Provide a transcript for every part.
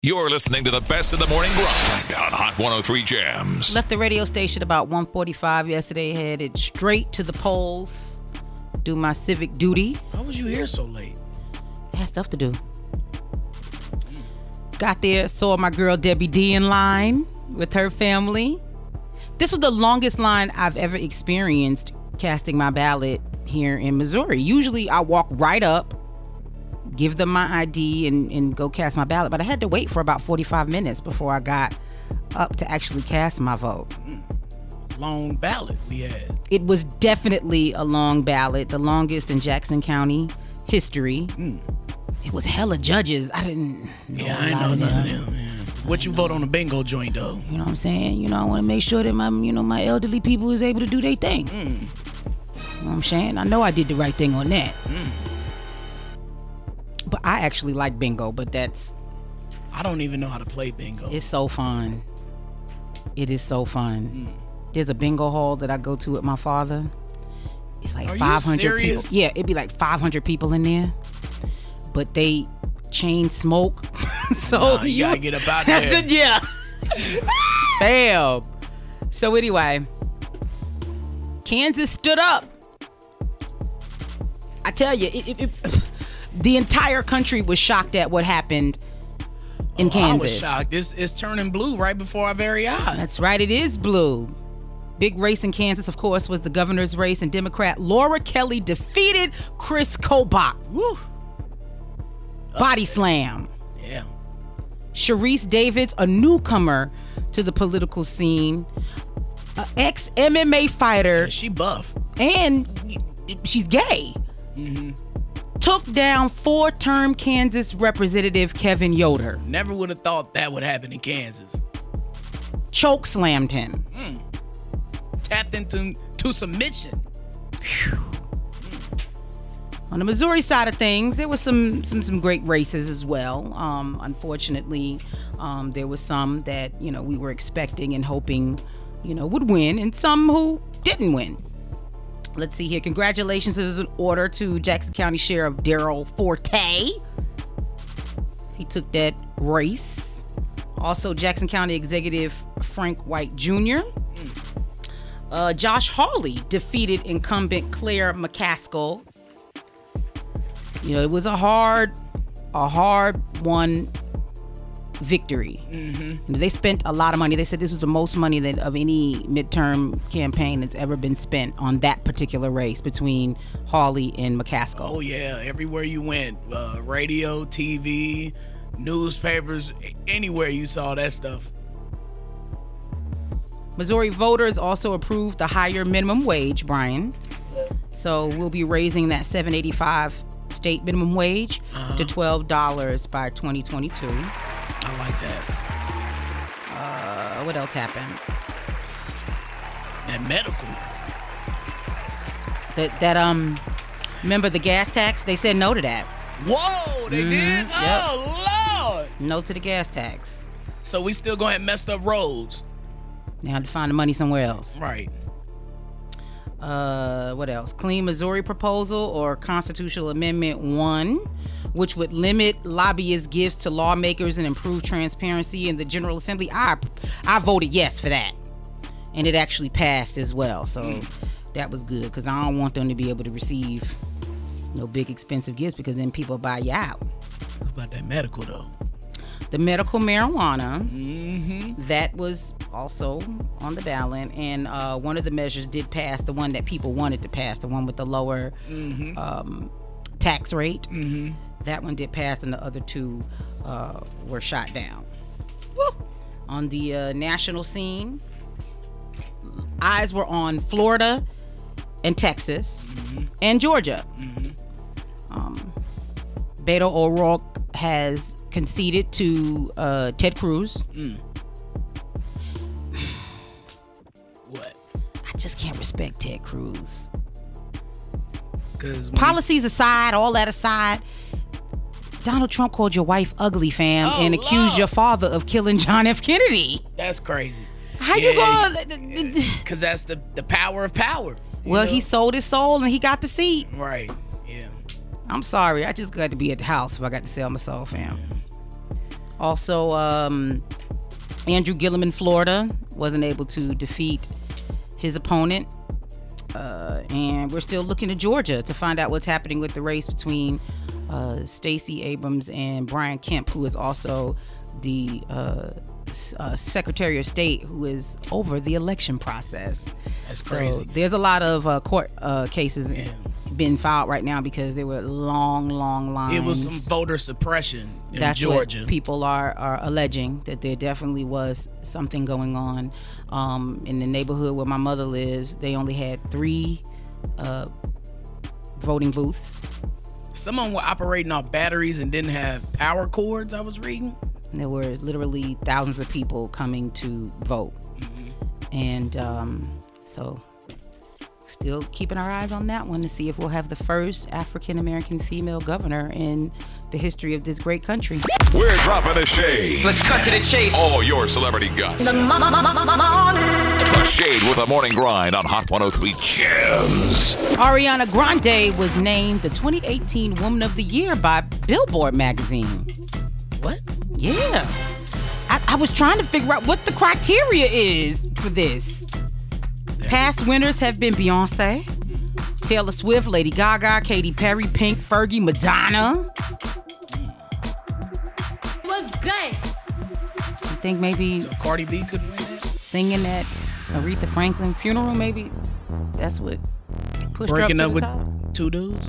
You're listening to the best of the morning grind on Hot 103 Jams. Left the radio station about 1:45 yesterday, headed straight to the polls, do my civic duty. How was you here so late? I had stuff to do. Got there, saw my girl Debbie D in line with her family. This was the longest line I've ever experienced casting my ballot here in Missouri. Usually I walk right up, give them my ID and go cast my ballot. But I had to wait for about 45 minutes before I got up to actually cast my vote. Long ballot we had. It was definitely a long ballot, the longest in Jackson County history. It was hella judges. I didn't know I know none of them. Yeah. What you vote on the bingo joint though? You know what I'm saying? You know, I want to make sure that my elderly people is able to do their thing. You know what I'm saying? I know I did the right thing on that. But I actually like bingo, but I don't even know how to play bingo. It's so fun. It is so fun. There's a bingo hall that I go to with my father. It's like 500 people. Yeah, it'd be like 500 people in there. But they chain smoke. So you gotta get up out there. I said, yeah. Bam. So anyway, Kansas stood up. I tell you, the entire country was shocked at what happened in Kansas. I was shocked. It's turning blue right before our very eyes. That's right. It is blue. Big race in Kansas, of course, was the governor's race, and Democrat Laura Kelly defeated Chris Kobach. Woo. Body slam. Yeah. Sharice Davids, a newcomer to the political scene, an ex-MMA fighter. Yeah, she buff. And she's gay. Took down four-term Kansas Representative Kevin Yoder. Never would have thought that would happen in Kansas. Choke slammed him. Tapped into submission. On the Missouri side of things, there was some great races as well. Unfortunately, there was some that we were expecting and hoping would win, and some who didn't win. Let's see here. Congratulations is in order to Jackson County Sheriff Daryl Forte. He took that race. Also, Jackson County Executive Frank White Jr. Josh Hawley defeated incumbent Claire McCaskill. It was a hard won victory. They spent a lot of money. They said this was the most money that of any midterm campaign that's ever been spent on that particular race between Hawley and McCaskill. Oh yeah, everywhere you went, radio, TV, newspapers, anywhere you saw that stuff. Missouri voters also approved the higher minimum wage, Brian. So we'll be raising that $7.85 state minimum wage to $12 by 2022. I like that. What else happened? That medical. Remember the gas tax? They said no to that. Whoa, they did? Yep. Oh, Lord. No to the gas tax. So we still gonna have messed up roads. Now to find the money somewhere else. Right. What else? Clean Missouri proposal or Constitutional Amendment 1, which would limit lobbyist gifts to lawmakers and improve transparency in the General Assembly. I voted yes for that. And it actually passed as well. So that was good because I don't want them to be able to receive no big expensive gifts because then people buy you out. What about that medical though? The medical marijuana, that was also on the ballot, and one of the measures did pass, the one that people wanted to pass, the one with the lower tax rate. That one did pass, and the other two were shot down. Woo. On the national scene, eyes were on Florida and Texas and Georgia. Beto O'Rourke has conceded to Ted Cruz. What? I just can't respect Ted Cruz. Policies aside, all that aside, Donald Trump called your wife ugly, fam, and accused your father of killing John F. Kennedy. That's crazy. How you going? Because that's the power of power. Well, he sold his soul and he got the seat. Right. Yeah. I'm sorry. I just got to be at the house if I got to sell my soul, fam. Also, Andrew Gillum in Florida wasn't able to defeat his opponent. And we're still looking to Georgia to find out what's happening with the race between Stacey Abrams and Brian Kemp, who is also the Secretary of State, who is over the election process. That's crazy. So there's a lot of court cases been filed right now because there were long lines. It was some voter suppression in That's Georgia. What people are alleging, that there definitely was something going on. In the neighborhood where my mother lives, they only had 3 voting booths. Someone were operating off batteries and didn't have power cords, I was reading. And there were literally thousands of people coming to vote. And so still keeping our eyes on that one to see if we'll have the first African-American female governor in the history of this great country. We're dropping the shade. Let's cut to the chase. All your celebrity gossip. The Shade with the Morning Grind on Hot 103 Gems. Ariana Grande was named the 2018 Woman of the Year by Billboard magazine. What? Yeah. I was trying to figure out what the criteria is for this. Past winners have been Beyonce, Taylor Swift, Lady Gaga, Katy Perry, Pink, Fergie, Madonna. What's good? I think maybe So Cardi B could win it? singing at Aretha Franklin funeral, maybe that's what pushed Breaking her up up to with the top. 2 dudes?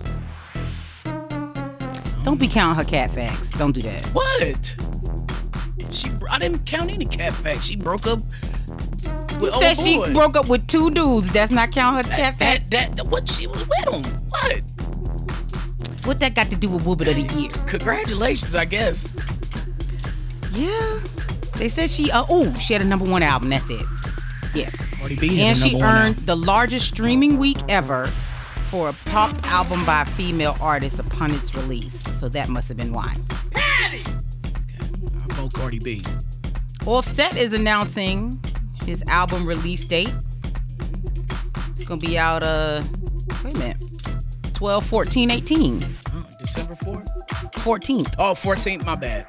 Don't be counting her cat facts. Don't do that. What? I didn't count any cat facts. She broke up You with said old she boy. broke up with 2 dudes. That's not count her cat facts. What? She was with him. What? What that got to do with Woman of the Year? Congratulations, I guess. Yeah. They said she had a #1 album. That's it. Yeah. Cardi B had And a she #1 earned album. the largest streaming week ever for a pop album by a female artist upon its release. So that must have been why. I vote Cardi B. Offset is announcing his album release date. It's gonna be out 12/14/18. Oh, December 4th? 14th. Oh, 14th, my bad.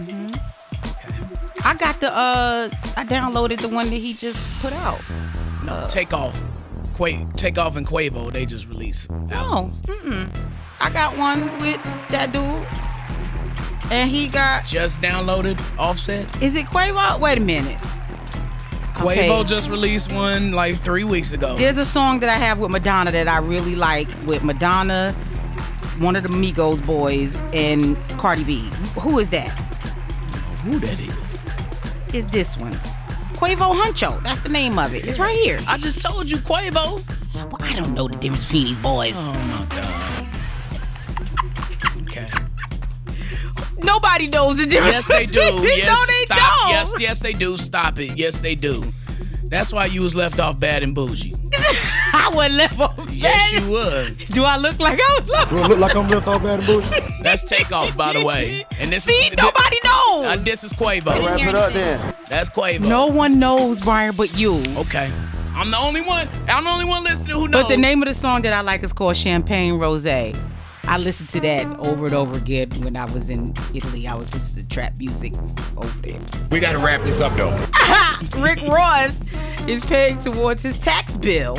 I got I downloaded the one that he just put out. No, Takeoff. Takeoff and Quavo, they just released. No, I got one with that dude. And he got, Just downloaded Offset. is it Quavo? Wait a minute. Quavo Okay. just released one like 3 weeks ago. There's a song that I have with Madonna that I really like, with Madonna, one of the Migos boys, and Cardi B. Who is that? Who that is? Is this one. Quavo Huncho. That's the name of it. It's right here. I just told you Quavo. Well, I don't know the difference between these boys. Oh my God. Okay. Nobody knows the difference. Yes, they do. between these. Yes, No, they stop. don't. Yes, they do. Stop it. Yes, they do. That's why you was left off Bad and Bougie. I would left off Yes, bad. you would. Do I look like I was left Do I look like I'm left off Bad and Bougie? That's Takeoff, by the way. And this See, is nobody knows. this is Quavo. Wrap it up then. That's Quavo. No one knows, Brian, but you. Okay. I'm the only one listening who knows. But the name of the song that I like is called Champagne Rosé. I listened to that over and over again when I was in Italy. I was listening to trap music over there. We got to wrap this up, though. Rick Ross is paying towards his tax bill.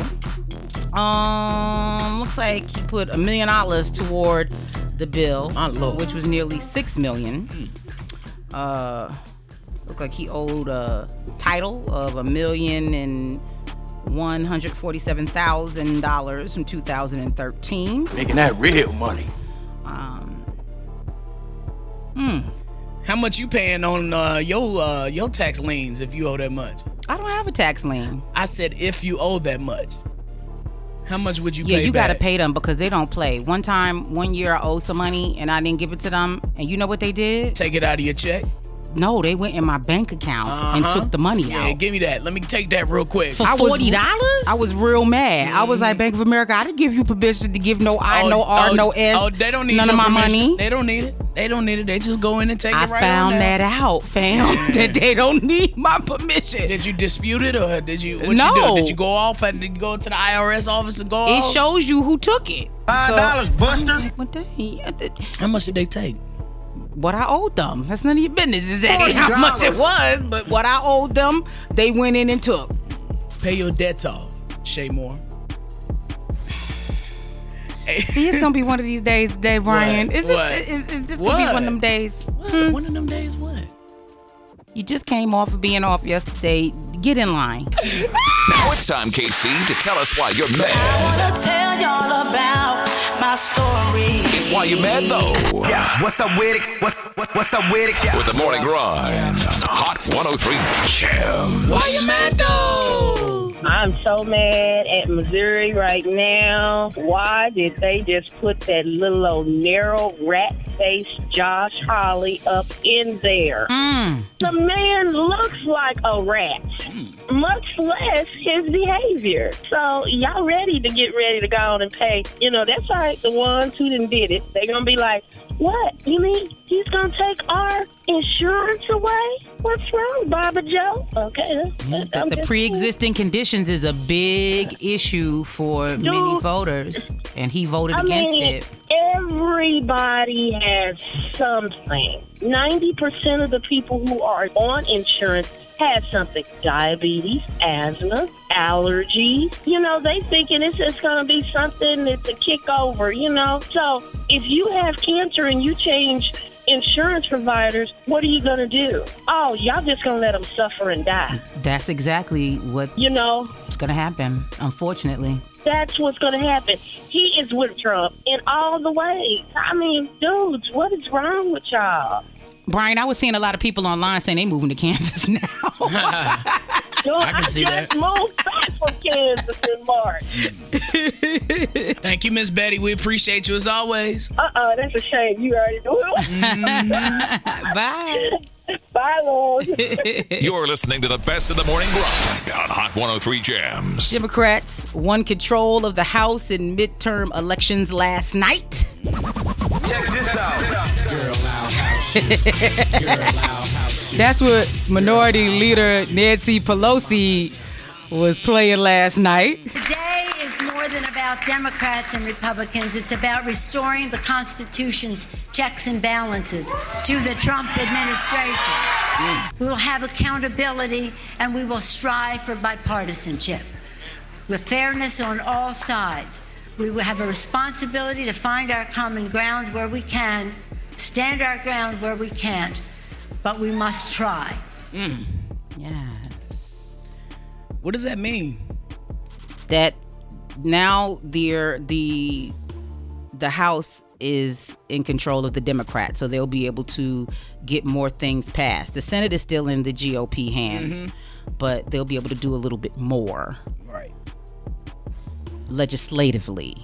Looks like he put $1 million toward the bill, My Lord. which was nearly $6 million. Looked like he owed a title of $1,147,000 from 2013. Making that real money. How much you paying on your tax liens if you owe that much? I don't have a tax lien. I said if you owe that much. How much would you Yeah, pay you back? gotta pay them because they don't play. One year I owed some money and I didn't give it to them. And you know what they did? Take it out of your check. No, they went in my bank account and took the money Yeah, out. give me that. Let me take that real quick. For $40? I was real mad. I was like, Bank of America, I didn't give you permission to give no I, no R, no S. Oh, they don't need none your of my permission. money. They don't need it. They don't need it. They just go in and take I it right found on down. that out, fam. That they don't need my permission. Did you dispute it or did you? What No. you do? Did you go off and did you go to the IRS office and go It off? shows you who took it. $5, Buster. What day? How much did they take? what I owed them. That's none of your business exactly how much it was, but what I owed them, they went in and took. Pay your debts off, Shay Moore. See, it's gonna be one of these days today, Brian. Is this gonna be one of them days? What? One of them days what? You just came off of being off yesterday. Get in line. Now it's time, KC, to tell us why you're mad. I wanna tell y'all about my story. It's why you're mad, though. Yeah, what's up with it? What's up with it? Yeah. With the morning grind on Hot 103 Jam. Why you mad, though? I'm so mad at Missouri right now. Why did they just put that little old narrow rat-faced Josh Hawley up in there? The man looks like a rat, much less his behavior. So y'all ready to go on and pay. You know, that's like the ones who didn't did it. They're going to be like, what? You mean he's going to take our insurance away? What's wrong, Baba Joe? Okay. The pre-existing conditions is a big issue for many voters, and he voted against it. Everybody has something. 90% of the people who are on insurance have something. Diabetes, asthma, allergies. You know, they thinking it's just going to be something that's a kick over, you know. So if you have cancer and you change insurance providers, what are you going to do? Oh, y'all just going to let them suffer and die. That's exactly what it's going to happen, unfortunately. That's what's going to happen. He is with Trump in all the ways. I mean, dudes, what is wrong with y'all? Brian, I was seeing a lot of people online saying they moving to Kansas now. Dude, I can see that. I just moved back from Kansas in March. Thank you, Miss Betty. We appreciate you as always. That's a shame. You already knew it. Bye. Bye, Lord. You're listening to the best of the morning grind on Hot 103 Jams. Democrats won control of the House in midterm elections last night. Check this out. That's what Minority Leader Nancy Pelosi was playing last night. Today is more than about Democrats and Republicans. It's about restoring the Constitution's checks and balances to the Trump administration. We will have accountability and we will strive for bipartisanship with fairness on all sides. We will have a responsibility to find our common ground where we can, stand our ground where we can't, but we must try. Yes. What does that mean? That now the House is in control of the Democrats, so they'll be able to get more things passed. The Senate is still in the GOP hands, but they'll be able to do a little bit more. Right. Legislatively.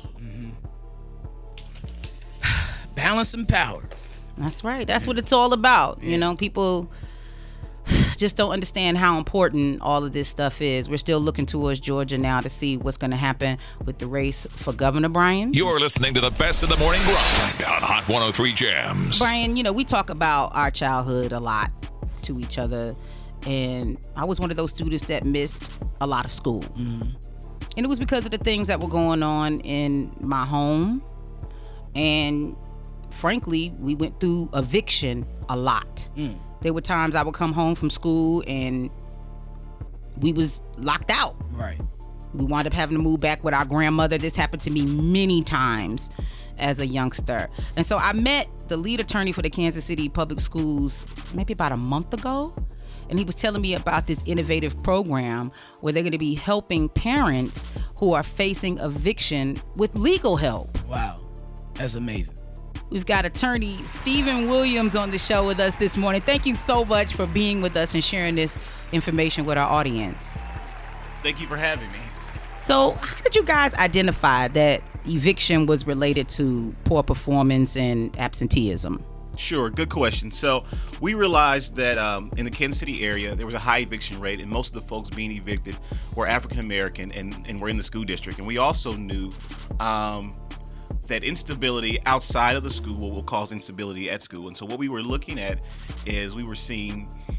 Balance and power. That's right. That's what it's all about. You know, people just don't understand how important all of this stuff is. We're still looking towards Georgia now to see what's going to happen with the race for Governor Brian. You're listening to the best of the morning grind on Hot 103 Jams. Brian, you know, we talk about our childhood a lot to each other, and I was one of those students that missed a lot of school. And it was because of the things that were going on in my home. And frankly, we went through eviction a lot. There were times I would come home from school and we was locked out. Right. We wound up having to move back with our grandmother. This happened to me many times as a youngster. And so I met the lead attorney for the Kansas City Public Schools maybe about a month ago. And he was telling me about this innovative program where they're going to be helping parents who are facing eviction with legal help. Wow. That's amazing. We've got attorney Stephen Williams on the show with us this morning. Thank you so much for being with us and sharing this information with our audience. Thank you for having me. So how did you guys identify that eviction was related to poor performance and absenteeism? Sure, good question. So we realized that in the Kansas City area, there was a high eviction rate, and most of the folks being evicted were African American and were in the school district. And we also knew that instability outside of the school will cause instability at school. And so what we were looking at is we were seeing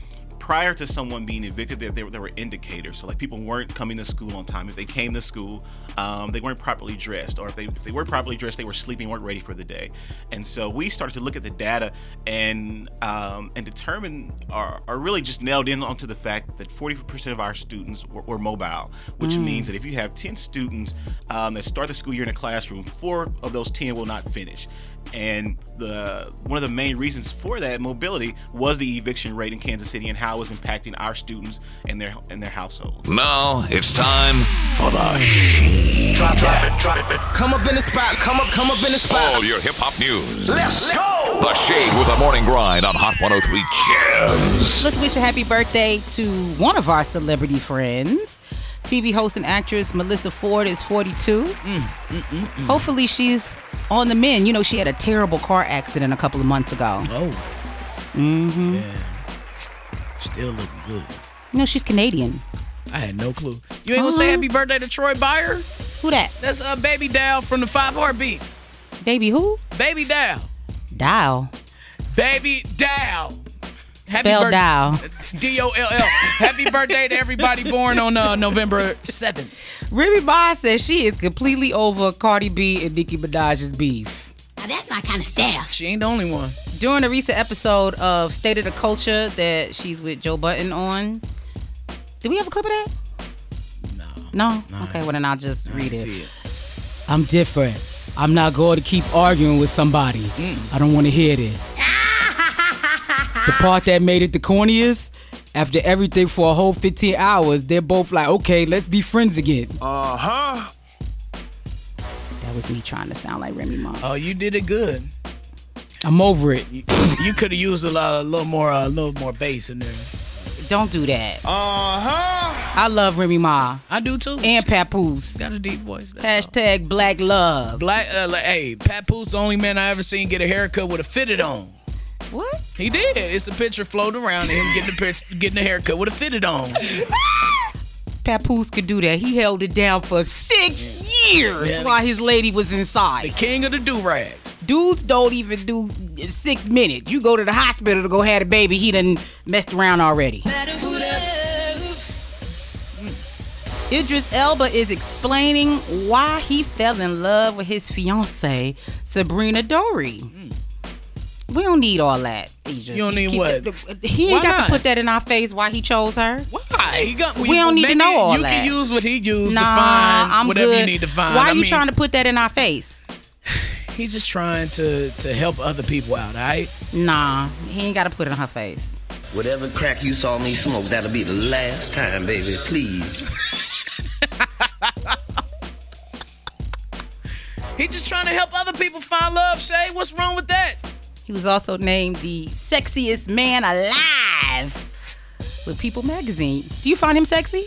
prior to someone being evicted, there were indicators. So like people weren't coming to school on time. If they came to school, they weren't properly dressed, or if they were properly dressed, they were sleeping, weren't ready for the day. And so we started to look at the data and determine, or really just nailed in onto the fact that 40% of our students were mobile, which means that if you have 10 students that start the school year in a classroom, 4 of those 10 will not finish. And one of the main reasons for that mobility was the eviction rate in Kansas City and how it was impacting our students and their households. Now it's time for the Shade. Drop it. Come up in the spot. Come up in the spot. All your hip hop news. Let's go. The Shade with the Morning Grind on Hot 103 Gems. Let's wish a happy birthday to one of our celebrity friends. TV host and actress Melissa Ford is 42. Hopefully she's on the mend. You know, she had a terrible car accident a couple of months ago. Oh. Yeah. Still looking good. No, she's Canadian. I had no clue. You ain't gonna say happy birthday to Troy Byer? Who that? That's Baby Dow from the 5 Heartbeats. Baby who? Baby Dow. Dow. Baby Dow. Spell Dow. Doll. Happy birthday to everybody born on November 7th. Remy Ma says she is completely over Cardi B and Nicki Minaj's beef. Now that's my kind of style. She ain't the only one. During a recent episode of State of the Culture that she's with Joe Budden on, did we have a clip of that? No? Okay, well then I'll just read it. I'm different. I'm not going to keep arguing with somebody. I don't want to hear this. The part that made it the corniest, after everything for a whole 15 hours, they're both like, okay, let's be friends again. Uh-huh. That was me trying to sound like Remy Ma. Oh, you did it good. I'm over it. You could have used a little more bass in there. Don't do that. Uh-huh. I love Remy Ma. I do too. And Papoose. Got a deep voice. Hashtag Black Love. Hey, Papoose, the only man I ever seen get a haircut with a fitted on. What? He did. It's a picture floating around of him getting a haircut with a fitted on. Papoose could do that. He held it down for 6 years while his lady was inside. The king of the do-rags. Dudes don't even do 6 minutes. You go to the hospital to go have a baby, he done messed around already. Idris Elba is explaining why he fell in love with his fiancée, Sabrina Dory. We don't need all that, Idris. You don't need what? He ain't Why got not? to put that in our face why he chose her. Why? We don't need to know all you that. You can use what he used Nah, to find I'm whatever good. you need to find. Why are you trying to put that in our face? He's just trying to help other people out, all right? Nah, he ain't got to put it in her face. Whatever crack you saw me smoke, that'll be the last time, baby. Please. He's just trying to help other people find love, Shay. What's wrong with that? He was also named the sexiest man alive with People magazine. Do you find him sexy?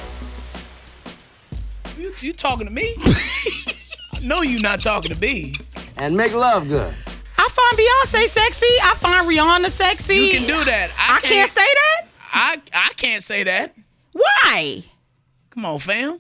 You talking to me? I know you not talking to me. And make love good. I find Beyonce sexy. I find Rihanna sexy. You can do that. I can't say that? I can't say that. Why? Come on, fam.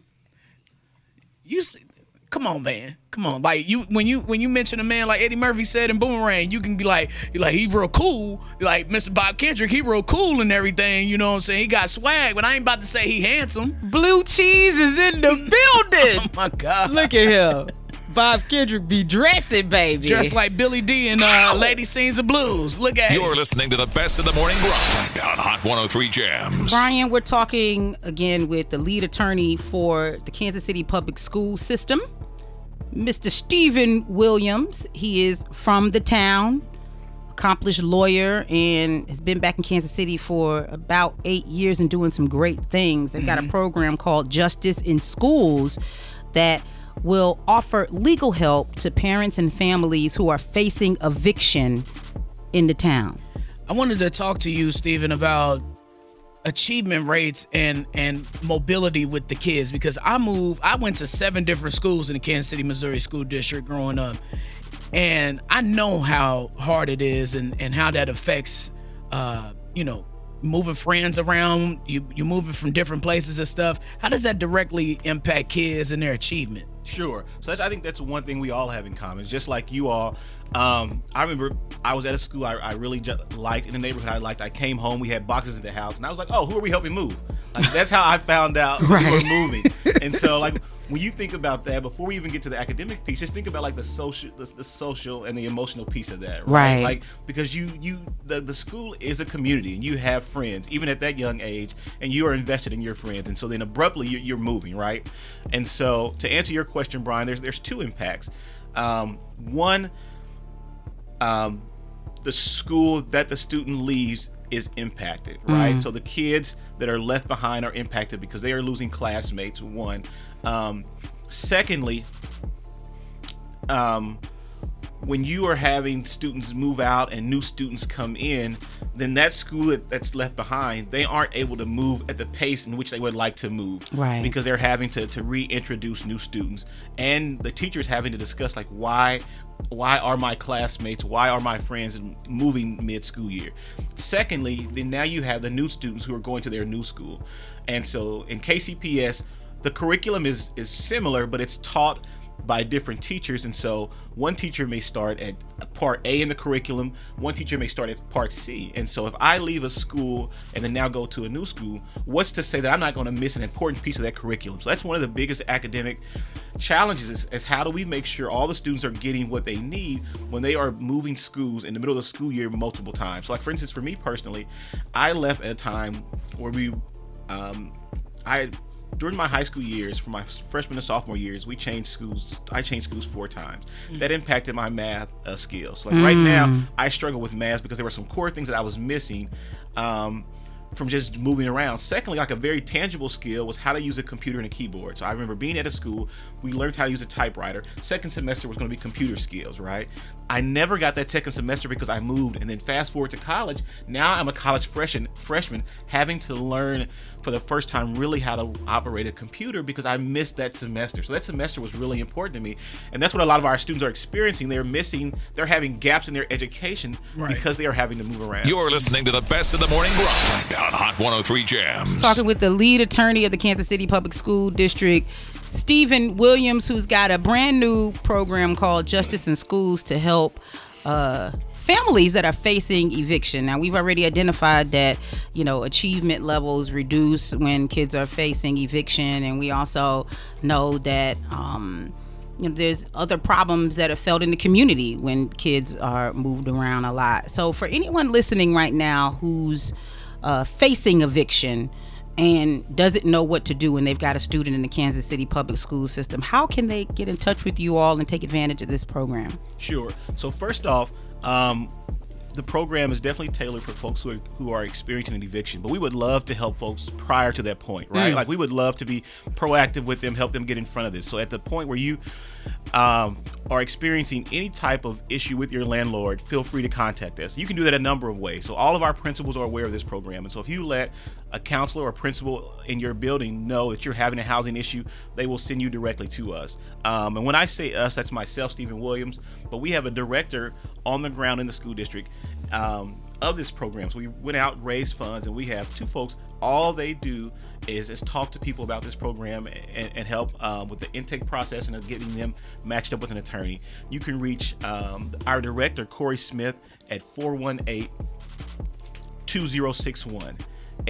Come on, man. Come on. Like when you mention a man like Eddie Murphy said in Boomerang, you can be like, he real cool. Like Mr. Bob Kendrick, he real cool and everything. You know what I'm saying? He got swag, but I ain't about to say he handsome. Blue Cheese is in the building. Oh my God. Look at him. Bob Kendrick be dressing, baby. Just like Billy D in Lady Sings the Blues. Look at You're listening to the best of the morning grind on Hot 103 Gems. Brian, we're talking again with the lead attorney for the Kansas City Public School System, Mr. Stephen Williams. He is from the town, accomplished lawyer, and has been back in Kansas City for about 8 years and doing some great things. They've got a program called Justice in Schools that will offer legal help to parents and families who are facing eviction in the town. I wanted to talk to you, Stephen, about achievement rates and mobility with the kids, because I went to 7 different schools in the Kansas City, Missouri school district growing up, and I know how hard it is and how that affects moving friends around, you moving from different places and stuff. How does that directly impact kids and their achievement? Sure. So I think that's one thing we all have in common. Just like you all, I remember I was at a school I really liked, in the neighborhood I liked. I came home, we had boxes at the house, and I was like, oh, who are we helping move? Like, that's how I found out we were moving. And so, like, when you think about that, before we even get to the academic piece, just think about like the social and the emotional piece of that, right? Like, because the school is a community, and you have friends, even at that young age, and you are invested in your friends, and so then abruptly you're moving, right? And so, to answer your question, Brian, there's two impacts. One, the school that the student leaves is impacted, right? So the kids that are left behind are impacted because they are losing classmates, one. Secondly, when you are having students move out and new students come in, then that school that's left behind, they aren't able to move at the pace in which they would like to move, right? Because they're having to reintroduce new students, and the teachers having to discuss like why are my classmates, why are my friends moving mid-school year. Secondly, then now you have the new students who are going to their new school, and so in KCPS, the curriculum is similar, but it's taught by different teachers, and so one teacher may start at part A in the curriculum, one teacher may start at part C, and so if I leave a school and then now go to a new school, what's to say that I'm not going to miss an important piece of that curriculum? So that's one of the biggest academic challenges is how do we make sure all the students are getting what they need when they are moving schools in the middle of the school year multiple times. So like, for instance, for me personally, I left at a time where during my high school years, from my freshman to sophomore years, I changed schools 4 times. That impacted my math skills. Like right now, I struggle with math because there were some core things that I was missing from just moving around. Secondly, like a very tangible skill was how to use a computer and a keyboard. So I remember being at a school, we learned how to use a typewriter. Second semester was going to be computer skills, right? I never got that second semester because I moved. And then fast forward to college, now I'm a college freshman having to learn for the first time really how to operate a computer because I missed that semester. So that semester was really important to me. And that's what a lot of our students are experiencing. They're having gaps in their education because they are having to move around. You're listening to the best of the morning grind on Hot 103 Jams. Talking with the lead attorney of the Kansas City Public School District, Stephen Williams, who's got a brand new program called Justice in Schools to help families that are facing eviction. Now, we've already identified that, achievement levels reduce when kids are facing eviction. And we also know that, there's other problems that are felt in the community when kids are moved around a lot. So for anyone listening right now who's facing eviction and doesn't know what to do when they've got a student in the Kansas City public school system, how can they get in touch with you all and take advantage of this program? Sure. So first off, the program is definitely tailored for folks who are experiencing an eviction, but we would love to help folks prior to that point, right? Like, we would love to be proactive with them, help them get in front of this. So at the point where you are experiencing any type of issue with your landlord, feel free to contact us. You can do that a number of ways. So all of our principals are aware of this program, and so if you let a counselor or principal in your building know that you're having a housing issue, they will send you directly to us. And when I say us, that's myself, Stephen Williams, but we have a director on the ground in the school district of this program. So we went out, raised funds, and we have 2 folks. All they do is talk to people about this program and help with the intake process and getting them matched up with an attorney. You can reach our director, Corey Smith, at 418-2061.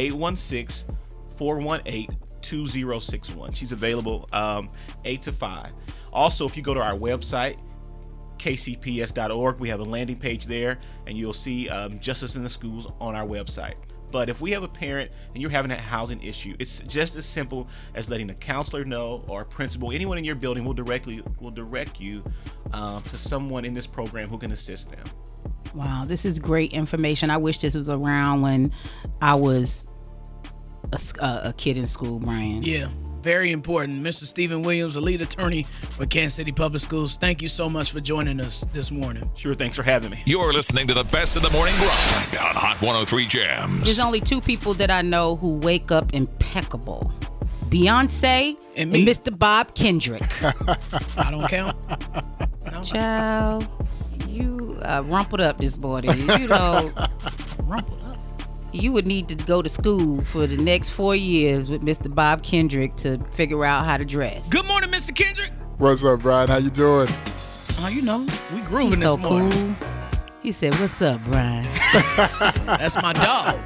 816-418-2061. She's available 8 to 5. Also, if you go to our website, kcps.org, we have a landing page there, and you'll see Justice in the Schools on our website. But if we have a parent and you're having a housing issue, it's just as simple as letting a counselor know, or a principal, anyone in your building will direct you to someone in this program who can assist them. Wow, this is great information. I wish this was around when I was a kid in school, Brian. Yeah, very important. Mr. Stephen Williams, a lead attorney for Kansas City Public Schools. Thank you so much for joining us this morning. Sure, thanks for having me. You're listening to the best of the morning grind on Hot 103 Jams. There's only 2 people that I know who wake up impeccable: Beyonce and Mr. Bob Kendrick. I don't count. No. Child, you rumpled up this morning. Rumpled up. You would need to go to school for the next 4 years with Mr. Bob Kendrick to figure out how to dress. Good morning, Mr. Kendrick. What's up, Brian? How you doing? Oh, you know, we grooving He's this so morning. cool. He said, "What's up, Brian?" That's my dog.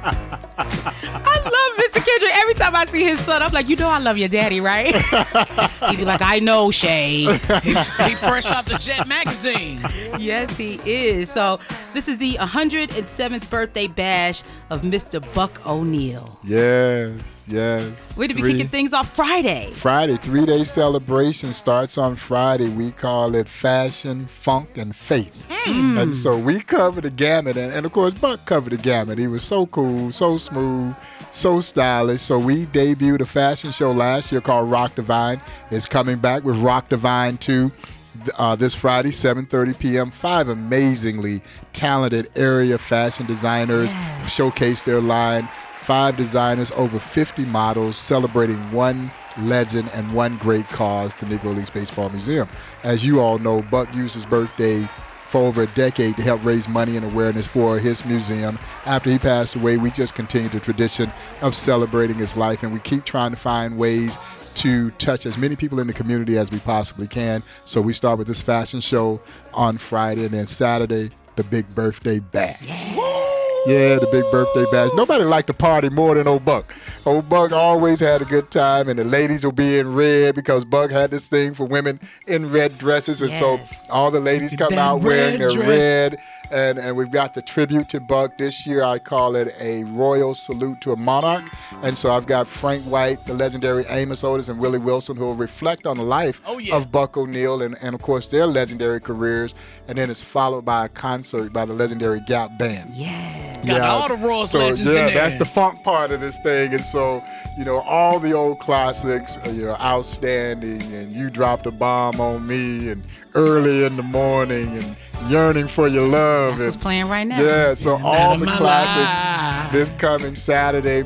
I love Mr. Kendrick. Every time I see his son, I'm like, you know I love your daddy, right? He'd be like, I know, Shay. He fresh off the Jet magazine. Yes, he is. So this is the 107th birthday bash of Mr. Buck O'Neil. Yes. Where did we kicking things off? Friday, 3-day celebration starts on Friday. We call it Fashion, Funk, and Faith. And so we cover the gamut. And of course, Buck covered the gamut. He was so cool, so smooth, so stylish. So we debuted a fashion show last year called Rock Divine. It's coming back with Rock Divine 2 this Friday, 7:30 p.m. 5 amazingly talented area fashion designers showcase their line. 5 designers, over 50 models, celebrating one legend and one great cause, the Negro Leagues Baseball Museum. As you all know, Buck used his birthday for over a decade to help raise money and awareness for his museum. After he passed away, we just continued the tradition of celebrating his life, and we keep trying to find ways to touch as many people in the community as we possibly can. So we start with this fashion show on Friday, and then Saturday, the big birthday bash. Yeah, the big birthday bash. Nobody liked to party more than old Buck. Old Buck always had a good time, and the ladies will be in red because Buck had this thing for women in red dresses, and so all the ladies come out wearing their red. And we've got the tribute to Buck. This year I call it a royal salute to a monarch. And so I've got Frank White, the legendary Amos Otis, and Willie Wilson, who will reflect on the life of Buck O'Neil and of course their legendary careers. And then it's followed by a concert by the legendary Gap Band. Got all the Royals legends in there. That's the funk part of this thing. And so, you know, all the old classics, Outstanding, and You Dropped a Bomb on Me, and Early in the Morning, and Yearning for Your Love. That's what's playing right now. Yeah, so all the classics this coming Saturday.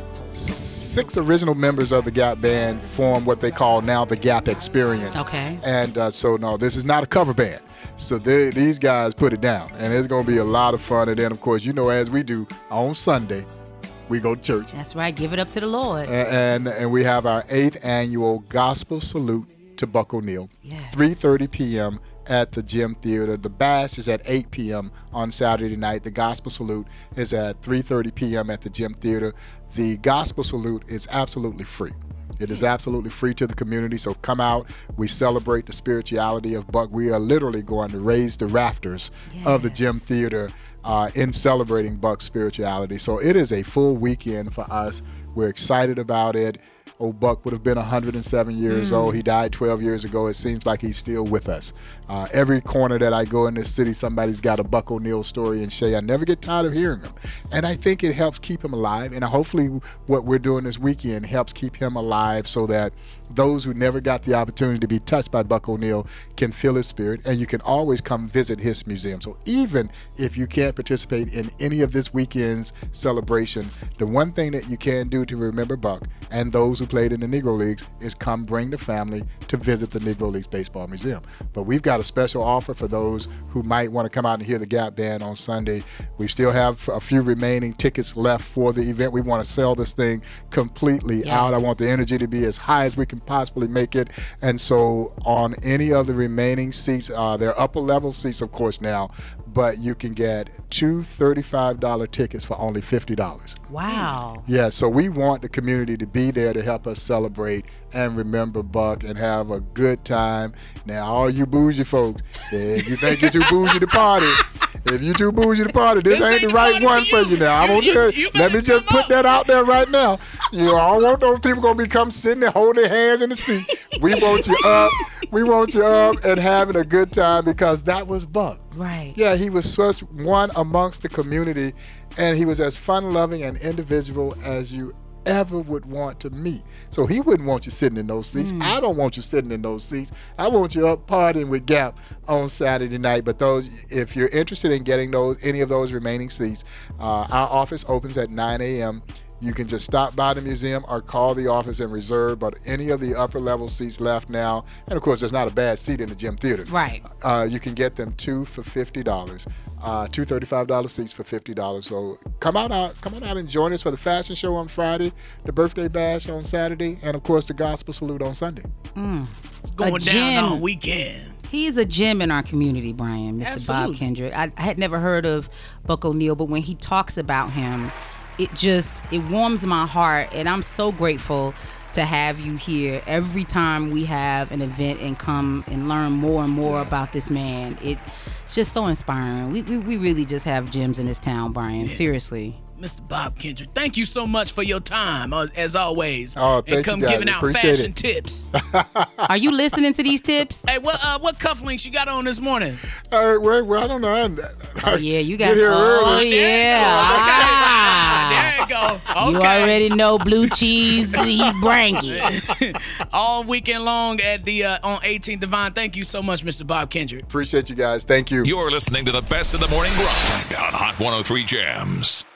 6 original members of the Gap Band form what they call now the Gap Experience. Okay. And so, no, this is not a cover band. So these guys put it down, and it's going to be a lot of fun. And then, of course, as we do on Sunday, we go to church. That's right. Give it up to the Lord. And we have our 8th annual Gospel Salute to Buck O'Neil. 3:30 p.m. at the Gym Theater. The bash is at 8 p.m. on Saturday night. The Gospel Salute is at 3:30 p.m. at the Gym Theater. The Gospel Salute is absolutely free. It is absolutely free to the community, so come out. We celebrate the spirituality of Buck. We are literally going to raise the rafters of the Gym Theater in celebrating Buck's spirituality. So it is a full weekend for us. We're excited about it. Old Buck would have been 107 years old. He died 12 years ago. It seems like he's still with us. Every corner that I go in this city, somebody's got a Buck O'Neil story and Shay. I never get tired of hearing them. And I think it helps keep him alive. And hopefully what we're doing this weekend helps keep him alive so that those who never got the opportunity to be touched by Buck O'Neil can feel his spirit. And you can always come visit his museum. So even if you can't participate in any of this weekend's celebration, the one thing that you can do to remember Buck and those who played in the Negro Leagues is come bring the family to visit the Negro Leagues Baseball Museum. But we've got a special offer for those who might want to come out and hear the Gap Band on Sunday. We still have a few remaining tickets left for the event. We want to sell this thing completely out. I want the energy to be as high as we can possibly make it. And so on any of the remaining seats, they're upper level seats, of course, now, but you can get 2 $35 tickets for only $50. Wow. Yeah, so we want the community to be there to help us celebrate and remember Buck and have a good time. Now, all you bougie folks, if you think you're too bougie to party, this ain't the right one for you now. Let me just put that out there right now. I don't want those people going to come sitting there holding their hands in the seat. We want you up. We want you up and having a good time because that was Buck. Right. Yeah, he was such one amongst the community, and he was as fun-loving an individual as you ever would want to meet. So he wouldn't want you sitting in those seats. I don't want you sitting in those seats. I want you up partying with Gap on Saturday night. But if you're interested in getting any of those remaining seats, our office opens at 9 a.m. You can just stop by the museum or call the office and reserve, but any of the upper level seats left now, and of course there's not a bad seat in the gym theater. Right. You can get them 2 for $50. 2 $35 seats for $50. So come on out and join us for the fashion show on Friday, the birthday bash on Saturday, and of course the gospel salute on Sunday. It's going down on weekend. He's a gem in our community, Brian, Mr. Absolutely. Bob Kendrick. I had never heard of Buck O'Neil, but when he talks about him, it warms my heart, and I'm so grateful to have you here every time we have an event and come and learn more and more about this man. It's just so inspiring. We really just have gems in this town, Brian. Seriously. Mr. Bob Kendrick, thank you so much for your time, as always. Oh, thank and come you guys. giving out Appreciate fashion it. tips. Are you listening to these tips? Hey, what cufflinks you got on this morning? Well, I don't know. Oh, yeah, you got Get here early. There you go. Okay. You already know blue cheese, he bring it. All weekend long at the on 18th Divine. Thank you so much, Mr. Bob Kendrick. Appreciate you guys. Thank you. You're listening to the best of the morning grind on Hot 103 Jams.